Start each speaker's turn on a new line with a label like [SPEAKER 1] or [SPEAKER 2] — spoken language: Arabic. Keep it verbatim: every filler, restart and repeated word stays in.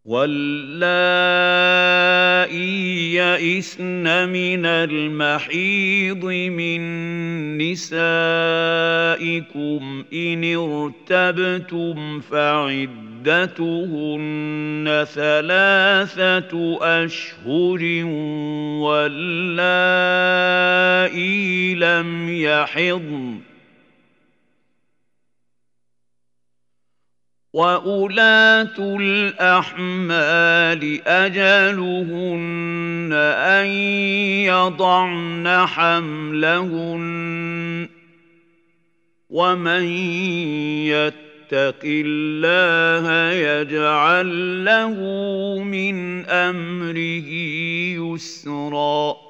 [SPEAKER 1] واللائي يئسن من المحيض من نسائكم إن ارتبتم فعدتهن ثلاثة أشهر واللائي لم يحضن وَأُولَاتُ الْأَحْمَالِ أَجَلُهُنَّ أَن يَضَعْنَ حَمْلَهُنَّ ۚ وَمَن يَتَّقِ اللَّهَ يَجْعَل لَّهُ مِنْ أَمْرِهِ يُسْرًا